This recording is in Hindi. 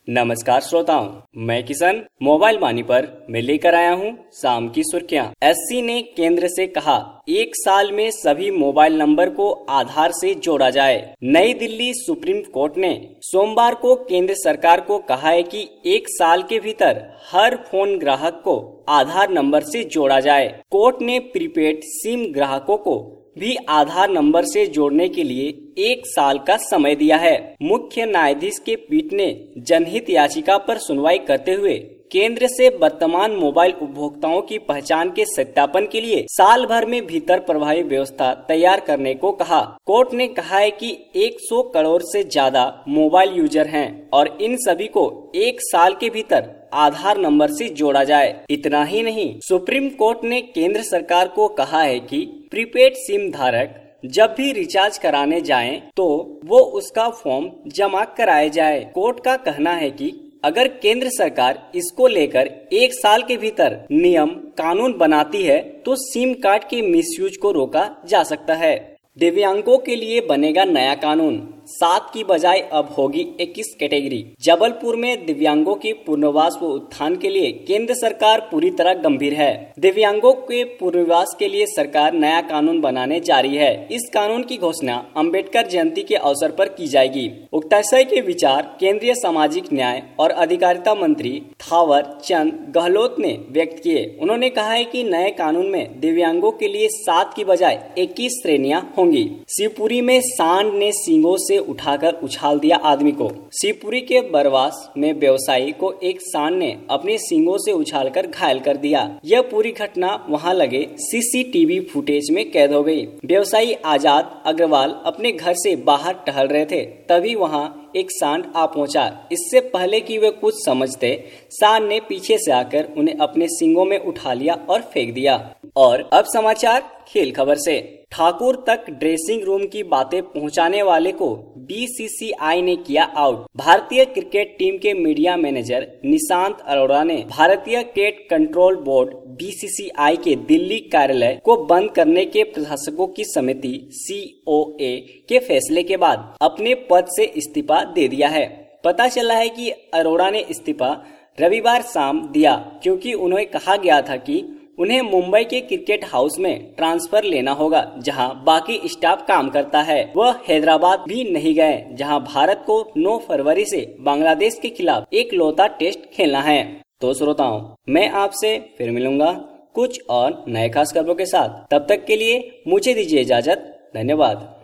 नमस्कार श्रोताओं, मैं किशन मोबाइल वाणी पर मैं लेकर आया हूं शाम की सुर्खियां। एससी ने केंद्र से कहा 1 साल में सभी मोबाइल नंबर को आधार से जोड़ा जाए। नई दिल्ली सुप्रीम कोर्ट ने सोमवार को केंद्र सरकार को कहा है कि 1 साल के भीतर हर फोन ग्राहक को आधार नंबर से जोड़ा जाए। कोर्ट ने प्रीपेड सिम ग्राहकों को भी आधार नंबर से जोड़ने के लिए 1 साल का समय दिया है। मुख्य न्यायाधीश के पीठ ने जनहित याचिका पर सुनवाई करते हुए केंद्र से वर्तमान मोबाइल उपभोक्ताओं की पहचान के सत्यापन के लिए साल भर में भीतर प्रभावी व्यवस्था तैयार करने को कहा। कोर्ट ने कहा है कि 100 करोड़ से ज्यादा मोबाइल यूजर हैं और इन सभी को 1 साल के भीतर आधार नंबर से जोड़ा जाए। इतना ही नहीं, सुप्रीम कोर्ट ने केंद्र सरकार को कहा है कि प्रीपेड सिम धारक जब भी रिचार्ज कराने जाएं तो वो उसका फॉर्म जमा कराए जाए। कोर्ट का कहना है कि अगर केंद्र सरकार इसको लेकर 1 साल के भीतर नियम कानून बनाती है तो सिम कार्ड के मिसयूज को रोका जा सकता है। दिव्यांगों के लिए बनेगा नया कानून, 7 की बजाय अब होगी 21 कैटेगरी। जबलपुर में दिव्यांगों के पुनर्वास व उत्थान के लिए केंद्र सरकार पूरी तरह गंभीर है। दिव्यांगों के पुनर्वास के लिए सरकार नया कानून बनाने जा रही है। इस कानून की घोषणा अंबेडकर जयंती के अवसर पर की जाएगी। उक्ताशय के विचार केंद्रीय सामाजिक न्याय और अधिकारिता मंत्री थावर चंद गहलोत ने व्यक्त किए। उन्होंने कहा है कि नए कानून में दिव्यांगों के लिए 7 की बजाय 21 श्रेणियां होंगी। शिवपुरी में सांड ने सींगों से उठाकर उछाल दिया आदमी को। शिवपुरी के बरवास में व्यवसायी को एक सांड ने अपने सींगों से उछालकर घायल कर दिया। यह पूरी घटना वहां लगे सीसीटीवी फुटेज में कैद हो गई। व्यवसायी आजाद अग्रवाल अपने घर से बाहर टहल रहे थे, तभी वहां एक सांड आ पहुंचा। इससे पहले कि वे कुछ समझते, सांड ने पीछे से आकर उन्हें अपने सींगों में उठा लिया और फेंक दिया। और अब समाचार खेल खबर से। ठाकुर तक ड्रेसिंग रूम की बातें पहुंचाने वाले को बीसीसीआई ने किया आउट। भारतीय क्रिकेट टीम के मीडिया मैनेजर निशांत अरोड़ा ने भारतीय क्रिकेट कंट्रोल बोर्ड बीसीसीआई के दिल्ली कार्यालय को बंद करने के प्रशासकों की समिति COA के फैसले के बाद अपने पद से इस्तीफा दे दिया है। पता चला है कि अरोड़ा ने इस्तीफा रविवार शाम दिया क्योंकि उन्हें कहा गया था कि उन्हें मुंबई के क्रिकेट हाउस में ट्रांसफर लेना होगा जहां बाकी स्टाफ काम करता है। वह हैदराबाद भी नहीं गए जहां भारत को 9 फरवरी से बांग्लादेश के खिलाफ एकलौता टेस्ट खेलना है। तो श्रोताओं, मैं आपसे फिर मिलूंगा कुछ और नए खास खबरों के साथ। तब तक के लिए मुझे दीजिए इजाजत। धन्यवाद।